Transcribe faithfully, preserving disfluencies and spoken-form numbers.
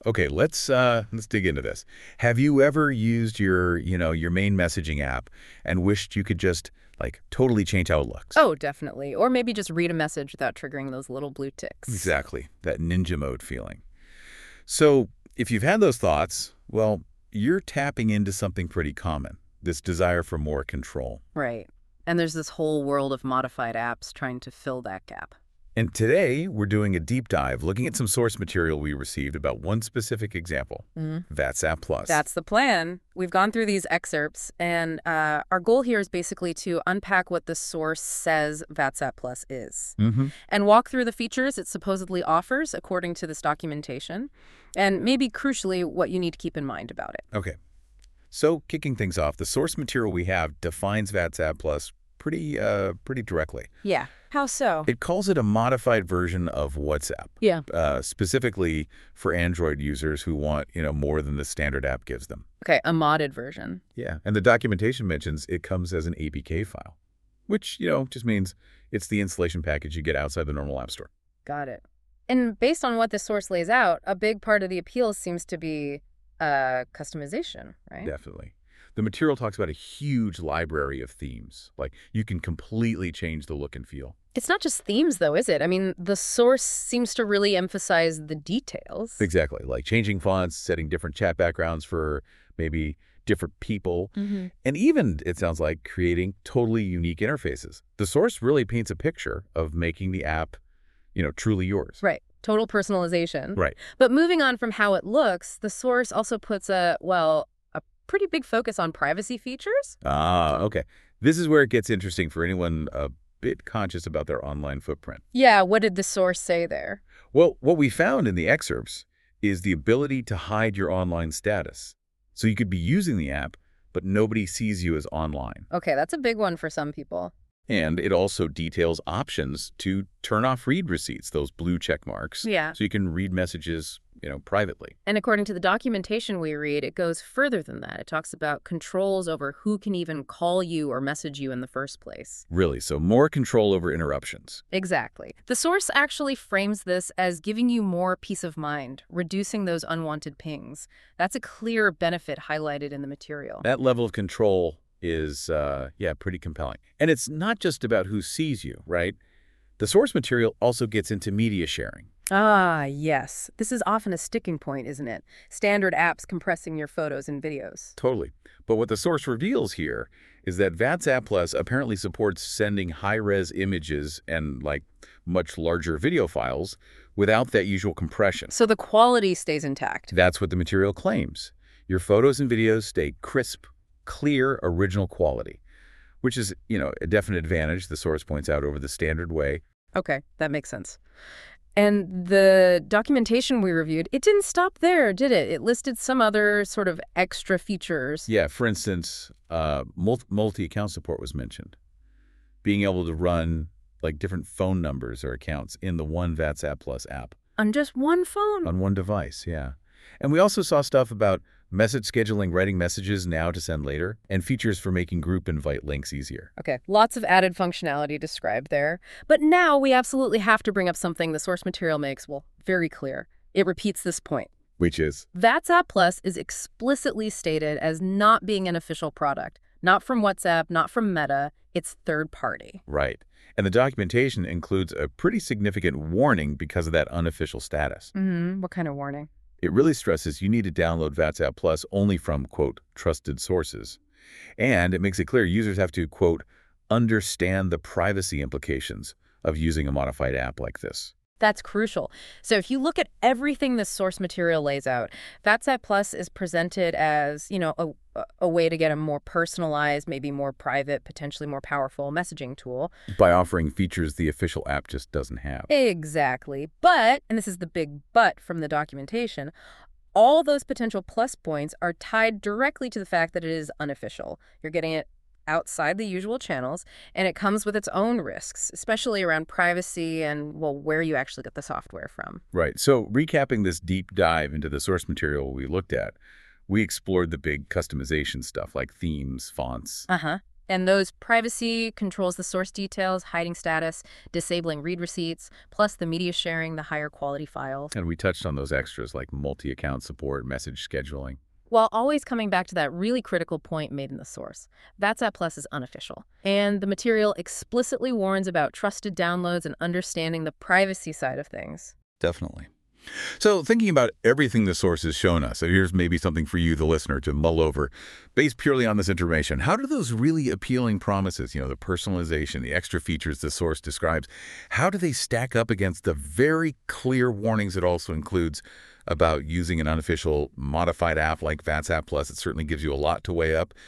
Okay, let's uh, let's dig into this. Have you ever used your, you know, your main messaging app and wished you could just like totally change how it looks? Oh, definitely. Or maybe just read a message without triggering those little blue ticks. Exactly, that ninja mode feeling. So if you've had those thoughts, well, you're tapping into something pretty common, this desire for more control. Right. And there's this whole world of modified apps trying to fill that gap. And today, we're doing a deep dive, looking at some source material we received about one specific example, Mm. WhatsApp Plus. That's the plan. We've gone through these excerpts, and uh, our goal here is basically to unpack what the source says WhatsApp Plus is, Mm-hmm. and walk through the features it supposedly offers according to this documentation, and maybe crucially, what you need to keep in mind about it. Okay. So, kicking things off, the source material we have defines WhatsApp Plus pretty, uh, pretty directly. Yeah. How so? It calls it a modified version of WhatsApp, Yeah. uh, specifically for Android users who want, you know, more than the standard app gives them. Okay, a modded version. Yeah, and the documentation mentions it comes as an A P K file, which, you know, just means it's the installation package you get outside the normal App Store. Got it. And based on what the source lays out, a big part of the appeal seems to be uh, customization, right? Definitely. The material talks about a huge library of themes. Like, you can completely change the look and feel. It's not just themes, though, is it? I mean, the source seems to really emphasize the details. Exactly, like changing fonts, setting different chat backgrounds for maybe different people, Mm-hmm. and even, it sounds like, creating totally unique interfaces. The source really paints a picture of making the app, you know, truly yours. Right. Total personalization. Right. But moving on from how it looks, the source also puts a, well, a pretty big focus on privacy features. Ah, okay. This is where it gets interesting for anyone a bit conscious about their online footprint. Yeah, what did the source say there? Well, what we found in the excerpts is the ability to hide your online status. So you could be using the app, but nobody sees you as online. Okay, that's a big one for some people. And it also details options to turn off read receipts, those blue check marks. Yeah. So you can read messages, you know, privately. And according to the documentation we read, it goes further than that. It talks about controls over who can even call you or message you in the first place. Really, so more control over interruptions. Exactly. The source actually frames this as giving you more peace of mind, reducing those unwanted pings. That's a clear benefit highlighted in the material. That level of control is, uh, yeah, pretty compelling. And it's not just about who sees you, right? The source material also gets into media sharing. Ah, yes. This is often a sticking point, isn't it? Standard apps compressing your photos and videos. Totally. But what the source reveals here is that WhatsApp Plus apparently supports sending high-res images and, like, much larger video files without that usual compression. So the quality stays intact. That's what the material claims. Your photos and videos stay crisp, clear, original quality, which is, you know, a definite advantage, the source points out, over the standard way. Okay, that makes sense. And the documentation we reviewed, it didn't stop there, did it? It listed some other sort of extra features. Yeah, for instance, uh, multi- multi-account support was mentioned. Being able to run, like, different phone numbers or accounts in the one WhatsApp Plus app. On just one phone. On one device, yeah. And we also saw stuff about message scheduling, writing messages now to send later, and features for making group invite links easier. Okay, lots of added functionality described there. But now we absolutely have to bring up something the source material makes, well, very clear. It repeats this point. Which is? WhatsApp Plus is explicitly stated as not being an official product. Not from WhatsApp, not from Meta. It's third party. Right. And the documentation includes a pretty significant warning because of that unofficial status. Mm-hmm. What kind of warning? It really stresses you need to download WhatsApp Plus only from, quote, trusted sources. And it makes it clear users have to, quote, understand the privacy implications of using a modified app like this. That's crucial. So if you look at everything this source material lays out, WhatsApp Plus is presented as, you know, a, a way to get a more personalized, maybe more private, potentially more powerful messaging tool. By offering features the official app just doesn't have. Exactly. But, and this is the big but from the documentation, all those potential plus points are tied directly to the fact that it is unofficial. You're getting it outside the usual channels, and it comes with its own risks, especially around privacy and, well, where you actually get the software from. Right. So recapping this deep dive into the source material we looked at, we explored the big customization stuff like themes, fonts, Uh-huh. And those privacy controls the source details, hiding status, disabling read receipts, plus the media sharing the higher quality files. And we touched on those extras like multi-account support, message scheduling. While always coming back to that really critical point made in the source. VATSApp Plus is unofficial. And the material explicitly warns about trusted downloads and understanding the privacy side of things. Definitely. So thinking about everything the source has shown us, so here's maybe something for you, the listener, to mull over. Based purely on this information, how do those really appealing promises, you know, the personalization, the extra features the source describes, how do they stack up against the very clear warnings it also includes about using an unofficial modified app like VATSApp Plus? It certainly gives you a lot to weigh up.